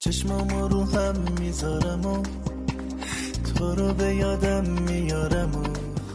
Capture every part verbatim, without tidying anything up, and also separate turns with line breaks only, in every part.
چشمامو رو هم میذارم و تو رو به یادم میارم و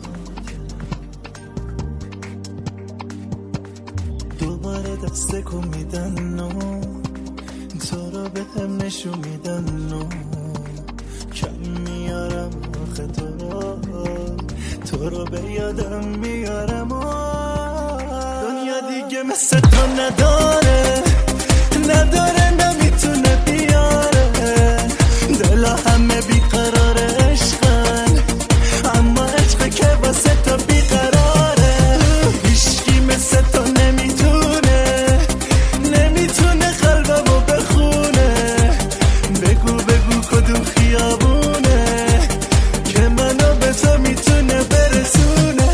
دوباره دست کن میدن و تو رو به هم نشون میدن و کم میارم آخه تو رو تو رو به یادم میارم و دنیا دیگه مثل تو نداره نداره نمیتونه بیاره دلا همه بیقرار عشقن اما عشق که واسه تو بیقراره هیچکی مثل تو نمیتونه نمیتونه قلبمو بخونه بگو بگو کدوم خیابونه که منو به تو میتونه برسونه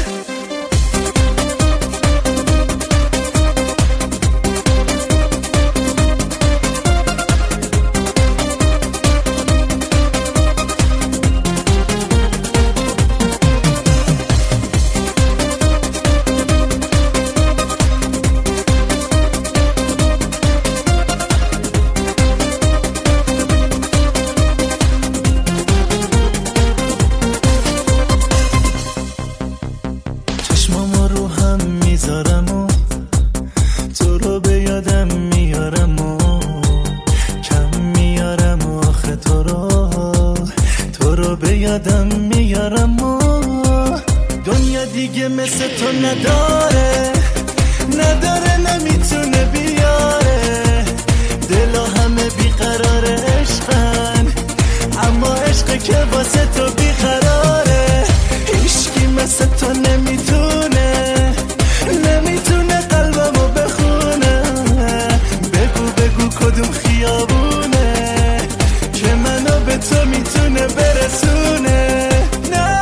رو هم میذارم و تو رو به یادم میارم و کم میارم و آخه تو رو تو رو به یادم میارم و دنیا دیگه مثل تو نداره نداره نمیتونه بیاره دلا همه بیقرار عشقن اما عشق که واسه تو بیقراره هیچکی مثل تو نمیتونه نمیتونه قلبمو بخونه بگو بگو کدوم خیابونه که منو به تو میتونه برسونه نه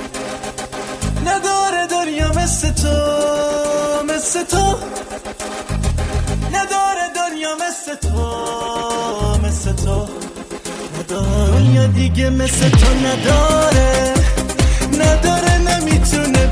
نداره دنیا مثل تو مثل تو نداره دنیا مثل تو مثل تو نداره دنیا دیگه مثل تو نداره نداره نمیتونه